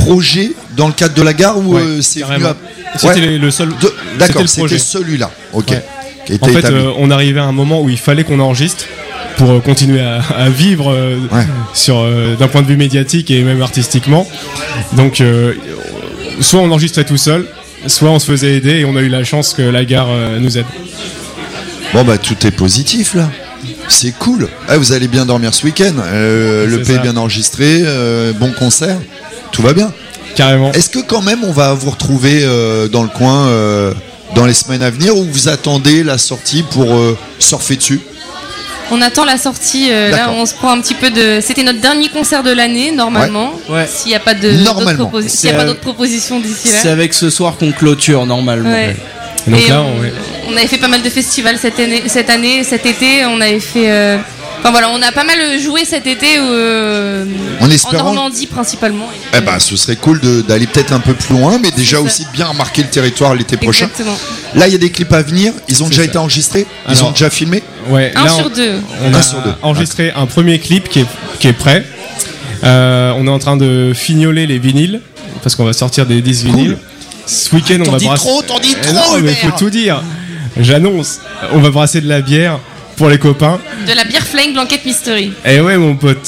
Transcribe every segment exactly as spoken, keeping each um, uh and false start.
projet dans le cadre de la gare ou Ouais, euh, c'est venu carrément. à... C'était Ouais. le seul. De- D'accord, c'était le projet. c'était celui-là. Ok. Ouais. Qui était En fait, établi. euh, on arrivait à un moment où il fallait qu'on enregistre pour euh, continuer à, à vivre euh, Ouais. sur euh, d'un point de vue médiatique et même artistiquement. Donc, euh, soit on enregistrait tout seul, soit on se faisait aider et on a eu la chance que la gare euh, nous aide. Bon bah tout est positif là. C'est cool. Ah, vous allez bien dormir ce week-end. Euh, le C'est P est ça. bien enregistré, euh, bon concert. Tout va bien. Carrément. Est-ce que quand même on va vous retrouver euh, dans le coin euh, dans les semaines à venir ou vous attendez la sortie pour euh, surfer dessus? On attend la sortie. euh, là, D'accord. on se prend un petit peu de. C'était notre dernier concert de l'année, normalement. Ouais. Ouais. S'il n'y a pas de Normalement. d'autres proposi- s'il y a C'est, pas euh, d'autres propositions d'ici C'est là. avec ce soir qu'on clôture normalement. Ouais. Donc Et là, on, on, ouais. on avait fait pas mal de festivals cette année, cette année, cet été. On avait fait. euh, Enfin voilà, on a pas mal joué cet été euh, En en espérant- Normandie principalement. Eh ben, ce serait cool de- d'aller peut-être un peu plus loin, mais déjà ça. aussi de bien remarquer le territoire l'été prochain. Exactement. Là, il y a des clips à venir. Ils ont C'est déjà ça. été enregistrés. Ils Alors- ont déjà filmé. Ouais, Un là, sur on- deux. On Un a sur deux. enregistré un premier clip qui est, qui est prêt. Euh, on est en train de fignoler les vinyles parce qu'on va sortir des disques Cool. vinyles. Ce week-end, on T'en va dis brasser. trop, t'en dis Eh trop, non, mais Hubert. faut tout dire. J'annonce. On va brasser de la bière pour les copains. De la bière Flying Blanket Mystery. Eh ouais, mon pote.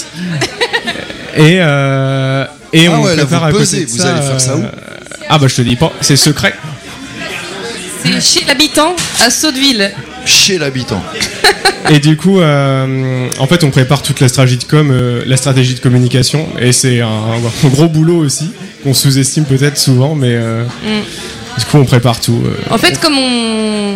et euh, et Ah on ouais, là, prépare vous à côté pesez. de Vous ça, allez faire ça où euh, Ah bah je te dis pas, c'est secret. C'est chez l'habitant à Sotteville. Chez l'habitant. Et du coup, euh, en fait, on prépare toute la stratégie de com, euh, la stratégie de communication, et c'est un, un gros boulot aussi qu'on sous-estime peut-être souvent, mais euh, Mm. du coup, on prépare tout. euh. En fait, comme on.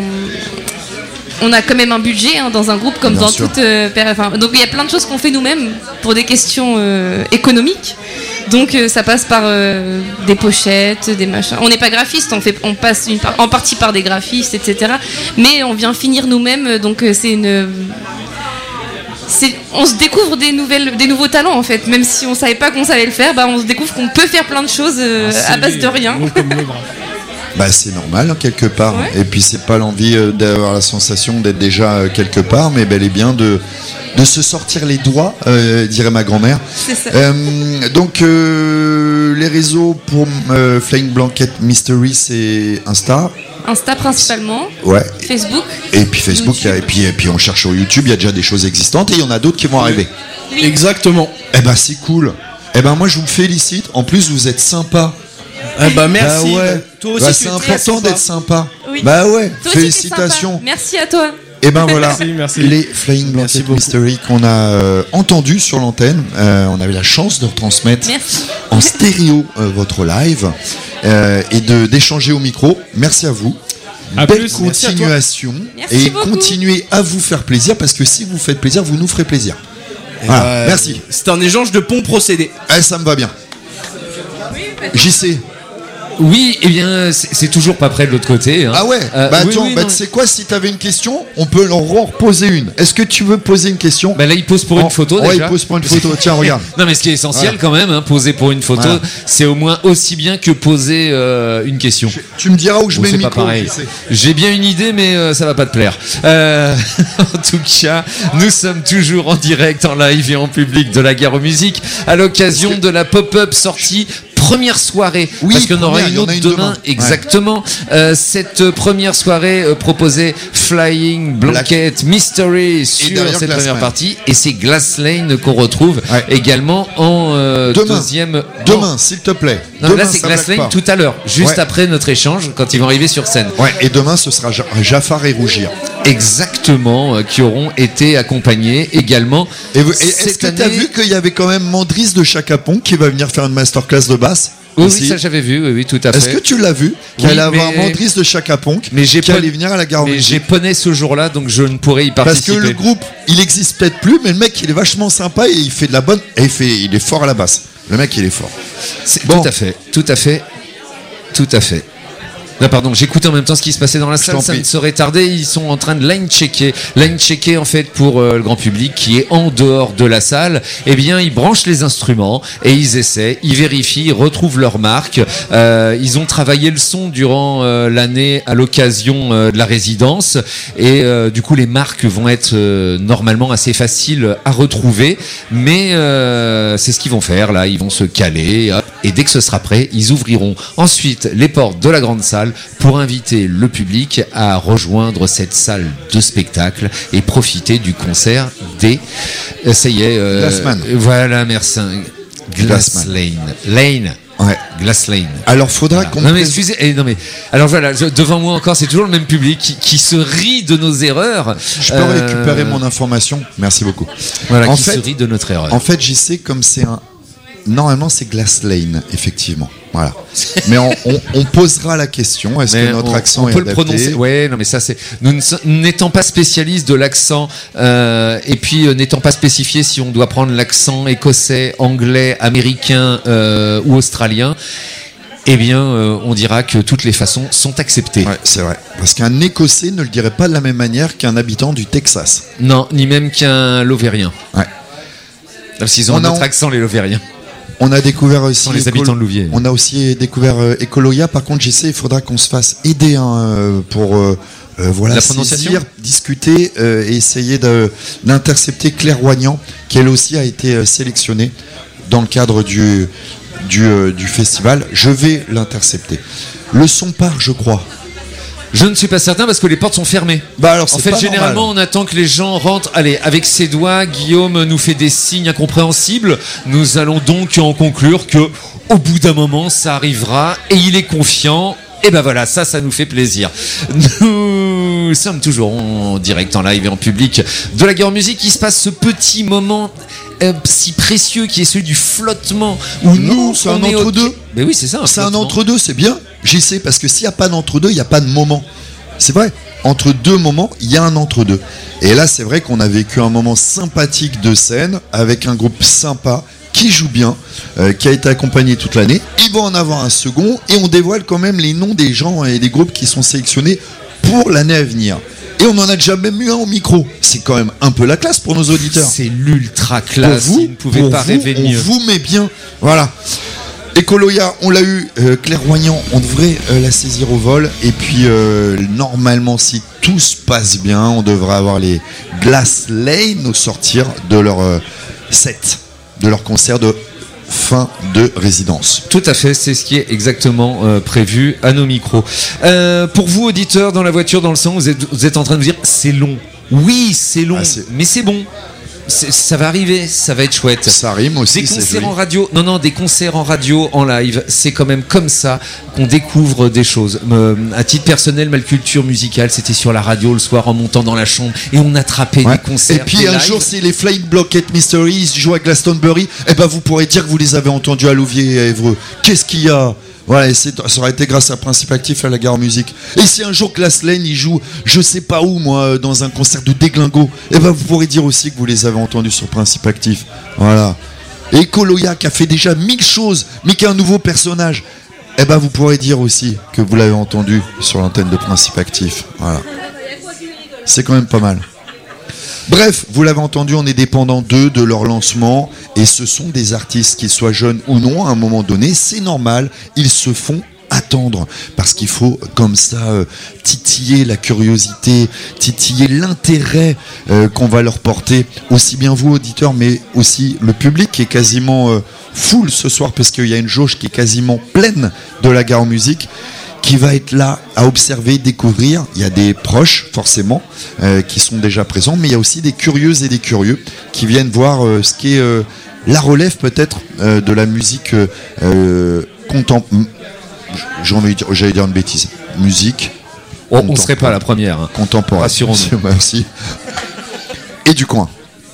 On a quand même un budget hein, dans un groupe comme Bien dans sûr. toute. euh, per- enfin, donc il y a plein de choses qu'on fait nous-mêmes pour des questions euh, économiques. Donc euh, ça passe par euh, des pochettes, des machins. On n'est pas graphiste, on fait, on passe une par- en partie par des graphistes, et cetera. Mais on vient finir nous-mêmes, euh, donc euh, c'est une. C'est, on se découvre des nouvelles, des nouveaux talents en fait. Même si on savait pas qu'on savait le faire, bah, on se découvre qu'on peut faire plein de choses euh, à base de rien. Long comme le bras. Bah c'est normal quelque part. Ouais. Et puis c'est pas l'envie euh, d'avoir la sensation d'être déjà euh, quelque part, mais bel et bien de de se sortir les doigts, euh, dirait ma grand-mère. C'est ça. Euh, donc euh, les réseaux pour euh, Flying Blanket Mystery, c'est Insta, Insta principalement, ouais. Facebook. Et puis Facebook, il y a- et puis et puis on cherche sur YouTube, il y a déjà des choses existantes et il y en a d'autres qui vont arriver. Exactement. Eh ben c'est cool. Eh ben moi je vous félicite. En plus vous êtes sympa. Eh ben merci. Bah ouais. Bah, toi aussi Bah, tu c'est es très important sympa. d'être sympa. Oui. Bah ouais. Toi aussi, t'es Félicitations. sympa. Merci à toi. Et ben voilà, Merci, merci. les Flying Merci Blanket beaucoup. Mystery qu'on a euh, entendus sur l'antenne. Euh, on avait la chance de retransmettre Merci. en stéréo euh, votre live euh, et de d'échanger au micro. Merci à vous. À Belle plus. Merci à toi. continuation Merci et beaucoup. continuez à vous faire plaisir parce que si vous faites plaisir, vous nous ferez plaisir. Eh Voilà, ben, merci. C'est un échange de bons procédés. Eh, ça me va bien. J C. Oui, eh bien, c'est c'est toujours pas près de l'autre côté. Hein. Ah ouais. Euh, bah oui, attends, oui, bah, non. tu sais quoi, si t'avais une question, on peut leur reposer une. Est-ce que tu veux poser une question? Bah là, il pose pour Oh, une photo ouais, déjà. il pose pour une photo. Tiens, regarde. Non, mais ce qui est essentiel Voilà. quand même, hein, poser pour une photo, Voilà. c'est au moins aussi bien que poser euh, une question. Tu me diras où je Bon, mets c'est le pas micro. pareil. J C. J'ai bien une idée, mais euh, ça va pas te plaire. Euh, en tout cas, nous sommes toujours en direct, en live et en public de la Gare aux Musiques à l'occasion de la pop-up sortie. Première soirée, Oui, parce qu'il y en aura première, il une y en autre a une demain, demain. exactement. Euh, cette euh, première soirée euh, proposée Flying Blanket Mystery sur derrière cette Glass première Lane. partie, et c'est Glass Lane qu'on retrouve Ouais. également en euh, Demain. deuxième. Demain, s'il te plaît. Non, Demain, là c'est ça Glass blague Lane pas. tout à l'heure, juste Ouais. après notre échange, quand ils vont arriver sur scène. Ouais, et demain, ce sera Ja- Jafar et Rougir. Exactement, euh, qui auront été accompagnés également. Et, vous- et est-ce cette que tu as année- vu qu'il y avait quand même Mandris de Chacapon qui va venir faire une masterclass de basse Oui, aussi oui, ça j'avais vu, oui, oui, tout à fait. Est-ce que tu l'as vu Qu'il Oui, allait avoir mais- Mandris de Chacapon Mais j'ai qui pas- allait venir à la gare aux Mais Musiques. j'ai poney ce jour-là, donc je ne pourrais y Parce participer. que le groupe, il existe peut-être plus, mais le mec, il est vachement sympa et il fait de la bonne. Et il, fait, il est fort à la basse. Le mec, il est fort. C'est- Bon. Tout à fait, tout à fait, tout à fait. Non, pardon, j'écoutais en même temps ce qui se passait dans la salle, t'en ça prie. ne saurait tarder. Ils sont en train de line-checker. Line-checker, en fait, pour euh, le grand public qui est en dehors de la salle. Eh bien, ils branchent les instruments et ils essaient, ils vérifient, ils retrouvent leur marque. Euh, ils ont travaillé le son durant euh, l'année à l'occasion euh, de la résidence. Et euh, du coup, les marques vont être euh, normalement assez faciles à retrouver. Mais euh, c'est ce qu'ils vont faire, là. Ils vont se caler. Hop, et dès que ce sera prêt, ils ouvriront ensuite les portes de la grande salle pour inviter le public à rejoindre cette salle de spectacle et profiter du concert des... Euh, ça y est... Euh, Glassman. Voilà, merci. Glass Glassman. Lane. Lane. Ouais. Glass Lane. Alors faudra Voilà. qu'on Non mais présente- excusez, eh, non mais alors voilà, je- devant moi encore, c'est toujours le même public qui, qui se rit de nos erreurs. Je peux Euh, récupérer mon information. Merci beaucoup. Voilà, En qui fait- se rit de notre erreur. En fait, j'y sais comme c'est un. Normalement, c'est Glass Lane, effectivement. Voilà. Mais on, on- on posera la question. Est-ce Mais que notre on, accent on est peut le adapté prononcer. Ouais, non, mais ça c'est. Nous ne so- n'étant pas spécialistes de l'accent euh, et puis euh, n'étant pas spécifiés si on doit prendre l'accent écossais, anglais, américain euh, ou australien, eh bien, euh, on dira que toutes les façons sont acceptées. Ouais, c'est vrai. Parce qu'un Écossais ne le dirait pas de la même manière qu'un habitant du Texas. Non, ni même qu'un Lovérien. Ouais. Même s'ils ont On un a- autre accent, les Lovériens. On a découvert aussi. Sont les Écolo- habitants de Louviers. On a aussi découvert euh, Ecoloya. Par contre, j'essaie, il faudra qu'on se fasse aider hein, euh, pour euh, euh, voilà, La prononciation saisir, discuter euh, et essayer de- d'intercepter Claire Roignan, qui elle aussi a été euh, sélectionnée dans le cadre du, du, euh, du festival. Je vais l'intercepter. Le son part, je crois. Je ne suis pas certain parce que les portes sont fermées. Bah alors, En c'est fait, pas généralement, normal. on attend que les gens rentrent. Allez, avec ses doigts, Guillaume nous fait des signes incompréhensibles. Nous allons donc en conclure que, au bout d'un moment, ça arrivera et il est confiant. Et ben voilà, ça, ça nous fait plaisir. Nous sommes toujours en direct, en live et en public de la Guerre Musique. Il se passe ce petit moment euh, si précieux qui est celui du flottement où Non, nous, c'est on un est au- entre-deux. Mais oui, c'est ça. C'est un flottement. entre-deux, c'est bien. J'y sais, parce que s'il n'y a pas d'entre-deux, il n'y a pas de moment. C'est vrai. Entre deux moments, il y a un entre-deux. Et là, c'est vrai qu'on a vécu un moment sympathique de scène avec un groupe sympa qui joue bien, euh, qui a été accompagné toute l'année. Il va en avoir un second et on dévoile quand même les noms des gens et des groupes qui sont sélectionnés pour l'année à venir. Et on en a déjà même eu un au micro. C'est quand même un peu la classe pour nos auditeurs. C'est l'ultra Pour classe. vous, Il ne pouvait pour pas vous, rêver de on mieux. vous met bien. Voilà. Ecoloya, on l'a eu. Euh, Claire Roignan, on devrait euh, la saisir au vol. Et puis, euh, normalement, si tout se passe bien, on devrait avoir les Glass Lane au sortir de leur euh, set, de leur concert de fin de résidence. Tout à fait, c'est ce qui est exactement euh, prévu à nos micros. Euh, pour vous, auditeurs, dans la voiture, dans le son, vous êtes, vous êtes en train de vous dire c'est long. Oui, c'est long, Ah, c'est- mais c'est bon. C'est- Ça va arriver, ça va être chouette. Ça rime aussi, Des c'est concerts joli. en radio, non, non, des concerts en radio, en live, c'est quand même comme ça qu'on découvre des choses. Euh, à titre personnel, ma culture musicale, c'était sur la radio le soir en montant dans la chambre et on attrapait Ouais. des concerts. Et puis des un lives. jour, si les Flying Blockhead Mysteries jouent à Glastonbury, eh ben vous pourrez dire que vous les avez entendus à Louviers et à Évreux. Qu'est-ce qu'il y a? Voilà, et c'est- ça aurait été grâce à Principe Actif à la Gare Musique. Et si un jour Glass Lane il joue, je sais pas où moi, dans un concert de Déglingo, eh ben vous pourrez dire aussi que vous les avez entendus sur Principe Actif. Voilà. Et Koloya qui a fait déjà mille choses, mais qui est un nouveau personnage, eh ben vous pourrez dire aussi que vous l'avez entendu sur l'antenne de Principe Actif. Voilà. C'est quand même pas mal. Bref, vous l'avez entendu, on est dépendant d'eux, de leur lancement, et ce sont des artistes, qu'ils soient jeunes ou non, à un moment donné, c'est normal, ils se font attendre, parce qu'il faut comme ça euh, titiller la curiosité, titiller l'intérêt euh, qu'on va leur porter, aussi bien vous auditeurs, mais aussi le public qui est quasiment euh, full ce soir, parce qu'il y a une jauge qui est quasiment pleine de la Gare Musique, qui va être là à observer, découvrir. Il y a des proches, forcément, euh, qui sont déjà présents, mais il y a aussi des curieuses et des curieux qui viennent voir euh, ce qui est euh, la relève peut-être euh, de la musique euh, euh, contemporaine. J'ai envie de dire, j'allais dire une bêtise. Musique Oh, on serait pas la première. hein. contemporaine. Rassurons-nous. Merci. Et du coin.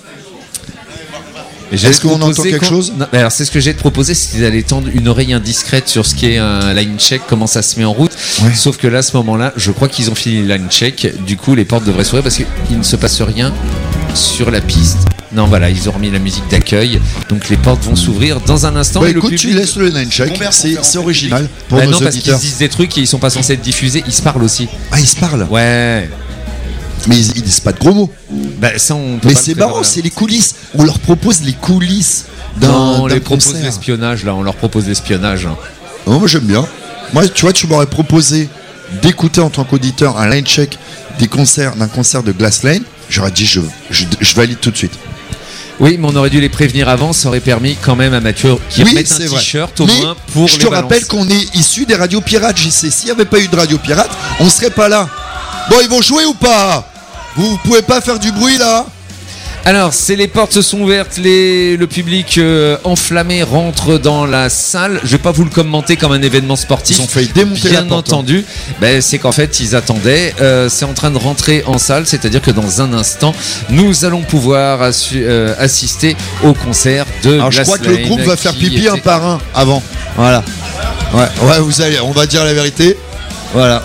Et j'allais Est-ce te qu'on proposer entend quelque quand- chose Non, mais alors c'est ce que j'ai te proposer, c'était d'aller tendre une oreille indiscrète sur ce qu'est un line check, comment ça se met en route. Ouais. Sauf que là, à ce moment-là, je crois qu'ils ont fini le line check. Du coup, les portes devraient s'ouvrir parce qu'il ne se passe rien sur la piste. Non, voilà, ils ont remis la musique d'accueil, donc les portes vont s'ouvrir dans un instant. Bah et le écoute, public... tu laisses le line check, c'est, c'est original pour Bah nos non, parce qu'ils auditeurs. se disent des trucs et ils sont pas censés être diffusés, ils se parlent aussi. Ah, ils se parlent. Ouais. Mais ils, ils disent pas de gros mots. Bah ça, on peut Mais pas c'est le prévoir, marrant, là. c'est les coulisses. On leur propose les coulisses d'un, Non, on d'un les propose concert. l'espionnage, là, on leur propose l'espionnage. Oh, moi j'aime bien. Moi, tu vois, tu m'aurais proposé d'écouter en tant qu'auditeur un line check des concerts, d'un concert de Glass Lane. J'aurais dit, je, je, je valide tout de suite. Oui, mais on aurait dû les prévenir avant, ça aurait permis quand même à Mathieu qui Oui, remette un c'est vrai. t-shirt au Mais moins pour je les te balances. rappelle qu'on est issu des radios pirates, J C. S'il n'y avait pas eu de radio pirate, on serait pas là. Bon, ils vont jouer ou pas? Vous pouvez pas faire du bruit là? Alors, c'est les portes se sont ouvertes, les, le public euh, enflammé rentre dans la salle. Je vais pas vous le commenter comme un événement sportif. Ils ont failli démonter Bien la porte. entendu, ben, c'est qu'en fait ils attendaient. Euh, c'est en train de rentrer en salle, c'est-à-dire que dans un instant, nous allons pouvoir assu- euh, assister au concert de. Alors je Glass crois que le Lane groupe va faire qui pipi un était- par un avant. Voilà. Ouais, ouais, vous allez, on va dire la vérité. Voilà.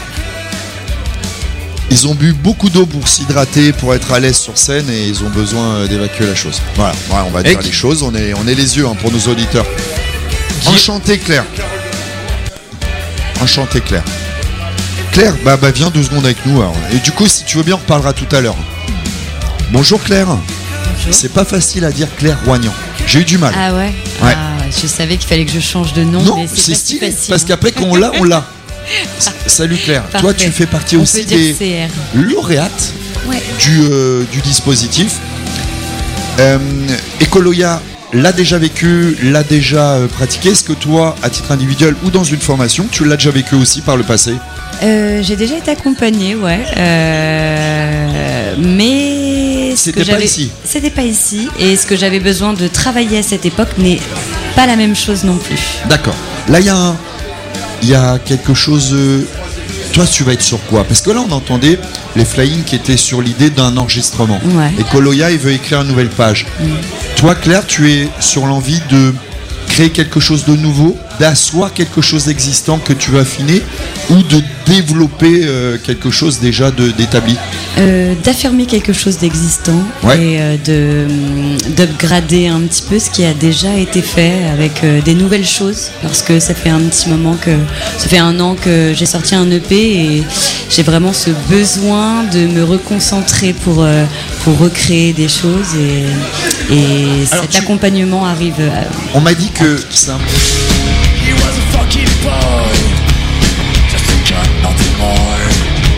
Ils ont bu beaucoup d'eau pour s'hydrater, pour être à l'aise sur scène et ils ont besoin euh, d'évacuer la chose. Voilà, ouais, on va Et dire qui- les choses, on est, on est les yeux hein, pour nos auditeurs. Qui- Enchanté Claire. Enchanté Claire. Claire, bah, bah viens deux secondes avec nous. Alors. Et du coup, si tu veux bien, on reparlera tout à l'heure. Bonjour Claire. C'est pas facile à dire Claire Roignan. J'ai eu du mal. Ah ouais, Ouais. Ah, je savais qu'il fallait que je change de nom, non, mais c'est, c'est pas si stylé. facile. Parce qu'après, quand on l'a, on l'a. S- Salut Claire. Toi, Parfait. tu fais partie On aussi peut dire des C R. lauréates Ouais. du, euh, du dispositif. Euh, Ecoloya l'a déjà vécu, l'a déjà euh, pratiqué. Est-ce que toi, à titre individuel ou dans une formation, tu l'as déjà vécu aussi par le passé? Euh, j'ai déjà été accompagnée, ouais. Euh, mais ce C'était que pas j'avais- ici. C'était pas ici. Et ce que j'avais besoin de travailler à cette époque n'est pas la même chose non plus. D'accord. Là, il y a un- il y a quelque chose. euh, Toi, tu vas être sur quoi? Parce que là, on entendait les flying qui étaient sur l'idée d'un enregistrement. Ouais. Et Koloya, il veut écrire une nouvelle page. Toi, Claire, tu es sur l'envie de créer quelque chose de nouveau, d'asseoir quelque chose d'existant que tu veux affiner, ou de développer euh, quelque chose déjà de, d'établi. Euh, d'affirmer quelque chose d'existant Ouais. et euh, de hum, d'upgrader un petit peu ce qui a déjà été fait avec euh, des nouvelles choses, parce que ça fait un petit moment que ça fait un an que j'ai sorti un E P et j'ai vraiment ce besoin de me reconcentrer pour euh, pour recréer des choses et, et Alors, cet tu- accompagnement arrive à- On m'a dit que c'est un... He was a fucking boy, just a cunt, nothing more.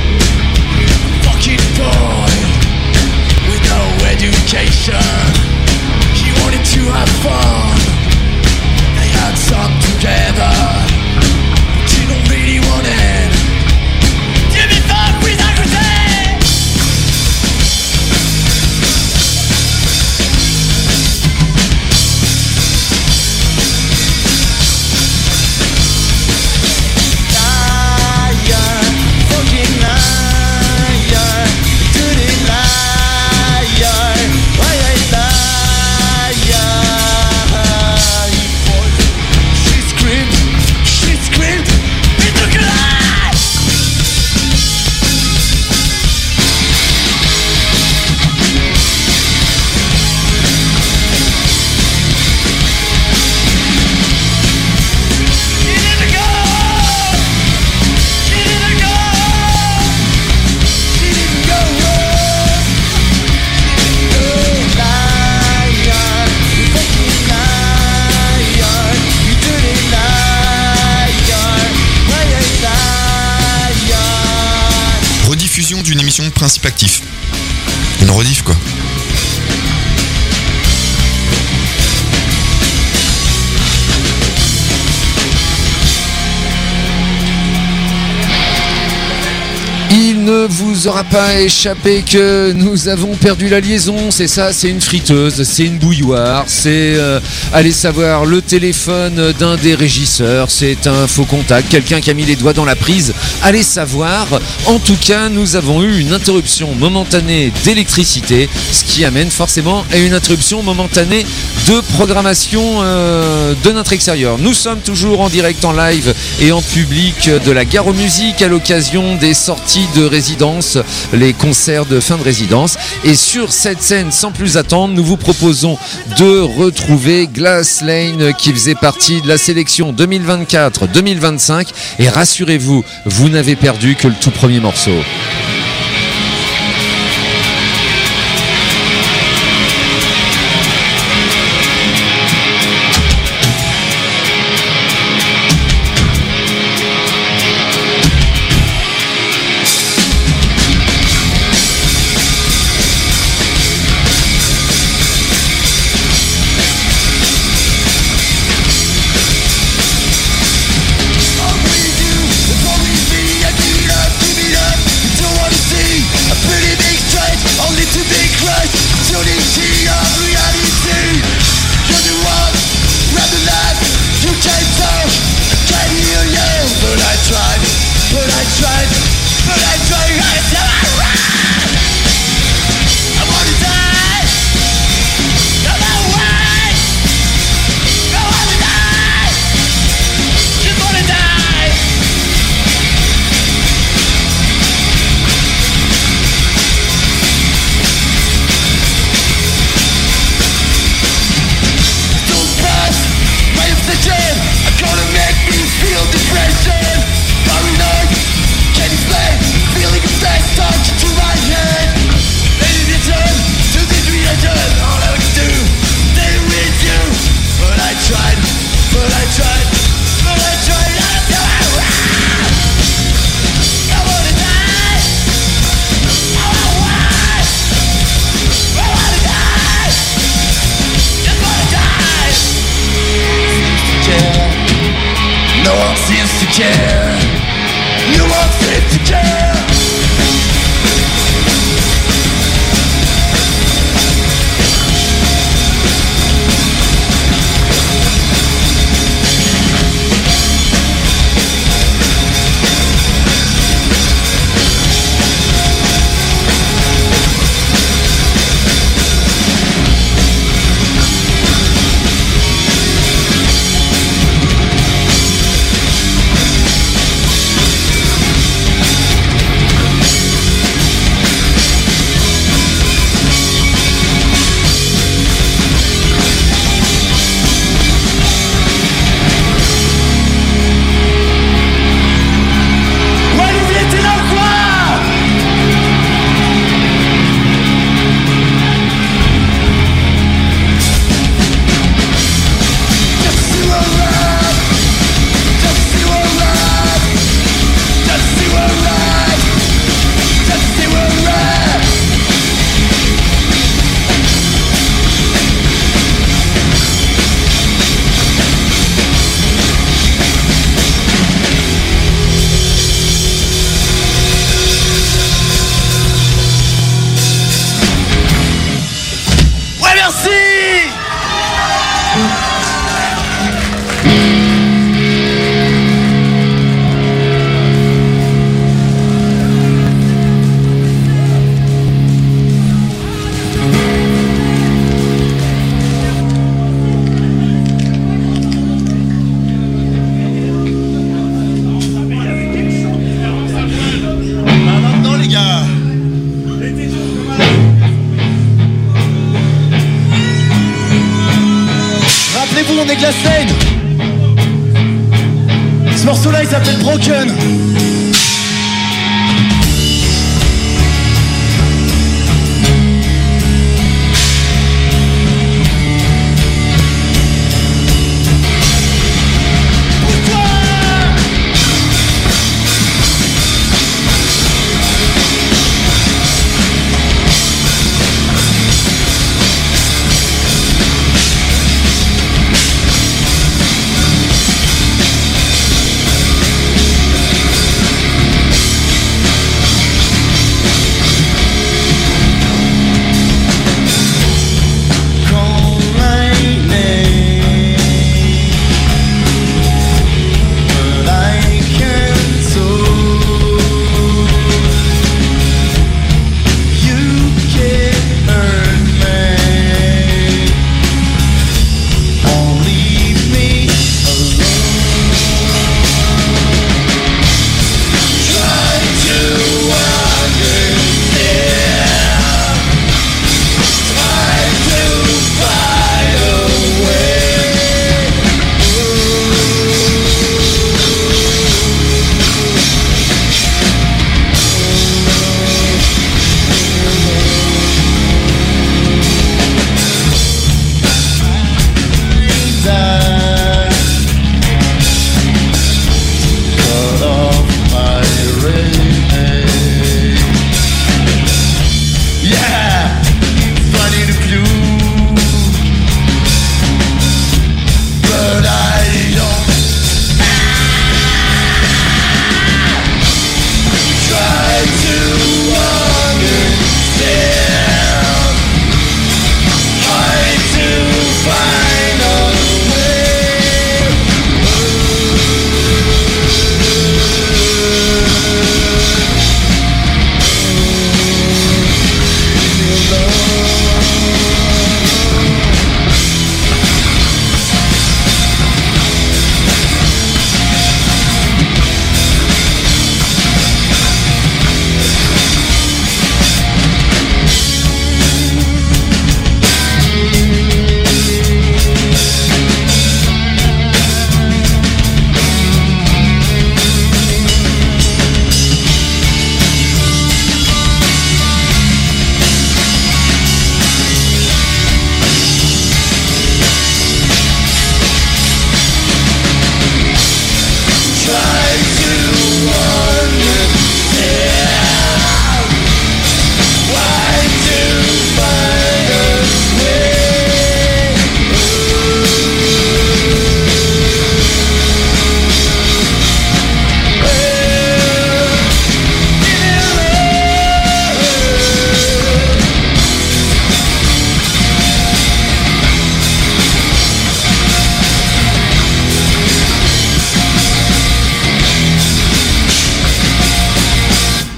Fucking boy, with no education. He wanted to have fun, they had some together, but you don't really want it. Give me fuck with accuracy. Rediffusion d'une émission de Principe Actif. Une rediff quoi. Il ne vous aura pas échappé que nous avons perdu la liaison, c'est ça, c'est une friteuse, c'est une bouilloire, c'est, euh, allez savoir, le téléphone d'un des régisseurs, c'est un faux contact, quelqu'un qui a mis les doigts dans la prise, allez savoir. En tout cas, nous avons eu une interruption momentanée d'électricité, ce qui amène forcément à une interruption momentanée de programmation euh, de notre extérieur. Nous sommes toujours en direct, en live et en public de la Gare aux Musiques à l'occasion des sorties de résidence, les concerts de fin de résidence. Et sur cette scène, sans plus attendre, nous vous proposons de retrouver Glass Lane qui faisait partie de la sélection deux mille vingt-quatre deux mille vingt-cinq. Et rassurez-vous, vous n'avez perdu que le tout premier morceau.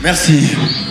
Merci.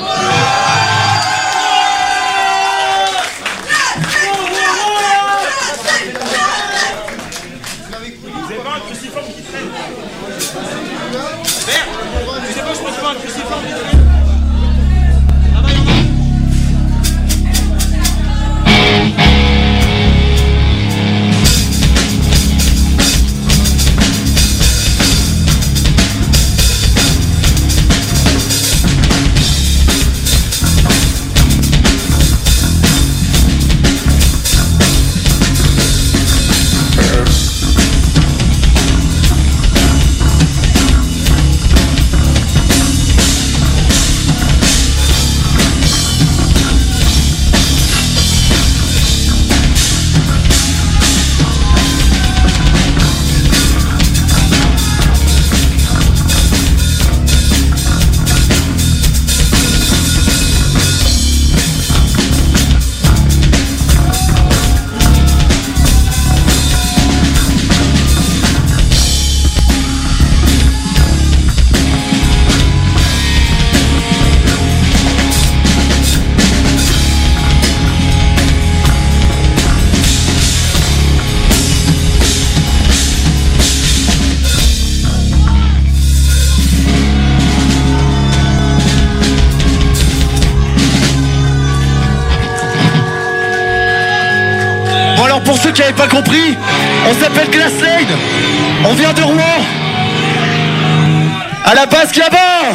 Pour ceux qui n'avaient pas compris, on s'appelle Glass Lane, on vient de Rouen. À la basse là-bas,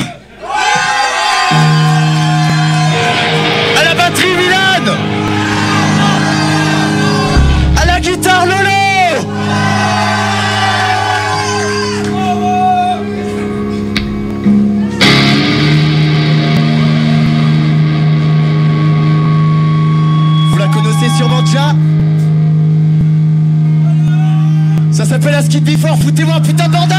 à la batterie Milan, à la guitare Lolo. Vous la connaissez sûrement déjà. Ça s'appelle la Skid Before, foutez-moi un putain de bordel!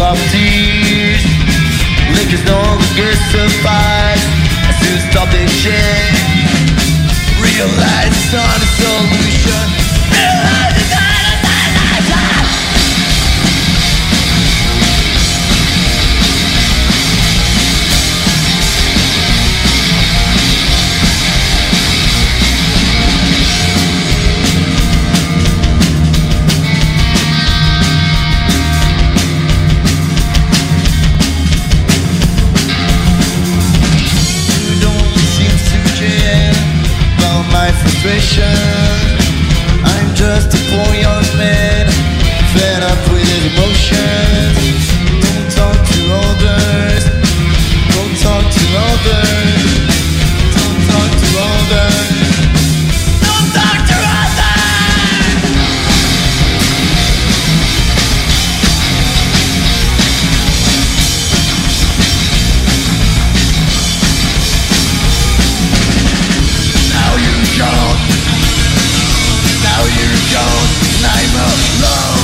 of tears. Liquor's no longer suffice to stop this shit. Realize it's not a solution. Realize it's not a solution. You don't seem to care about my frustration. I'm just a poor young man, fed up with his emotions. Don't talk to others. Don't talk to others. Don't talk to others. Don't talk to others. Now you're gone. Now you're gone. And I'm alone.